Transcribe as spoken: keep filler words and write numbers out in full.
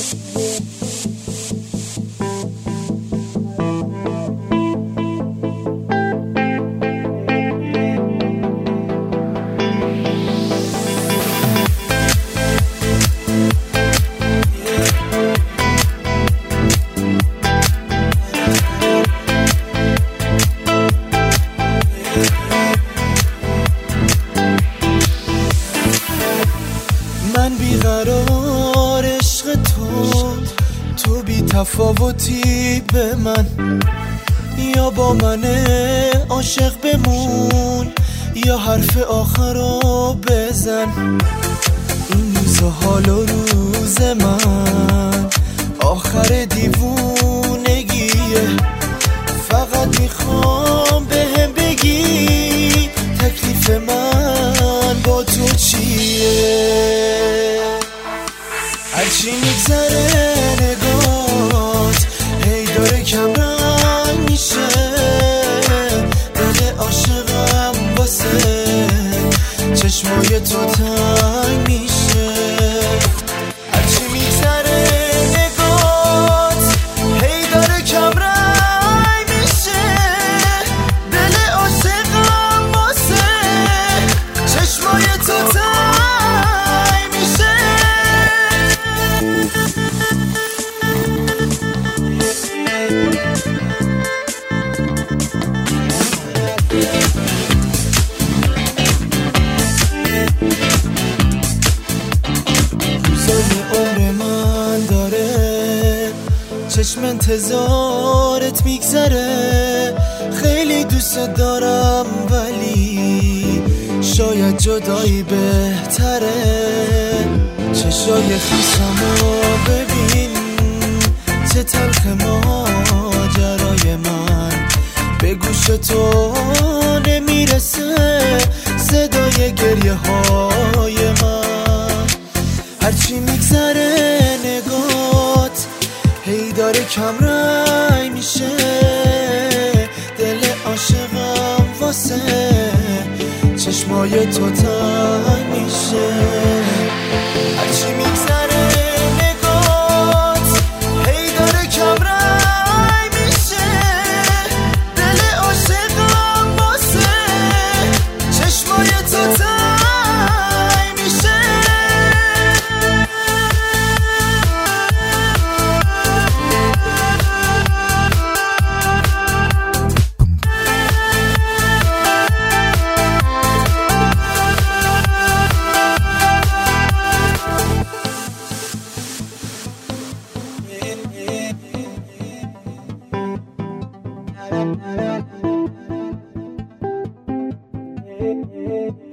من بیقرار عشق تو، تو بی تفاوتی به من، یا با من عاشق بمون یا حرف آخرو بزن. این روز حال و روز من آخر دیوونگیه، فقط میخوام بهم بگی تکلیف من با تو چیه. هرچی میگذره نگات هی داره کم رنگ میشه، دل عاشقم واسه چشمای تو تنگ میشه. هرچی میگذره نگات هی داره کم رنگ میشه، دل عاشقم واسه چشمای تو تنگ میشه. روزای عمر من داره چشم انتظارت میگذره، خیلی دوست دارم ولی شاید جدایی بهتره. چشای خیسمو ببین چه تلخ ماجرای من، به گوش تو نمیرسه صدای گریه های من. هرچی میگذره نگات هی داره کم رنگ میشه، دل عاشقم واسه چشمای تو تنگ میشه. هرچی میگذره نگات هی داره کم رنگ میشه، دل عاشقم واسه چشمای تو تنگ میشه. Yeah, yeah, yeah.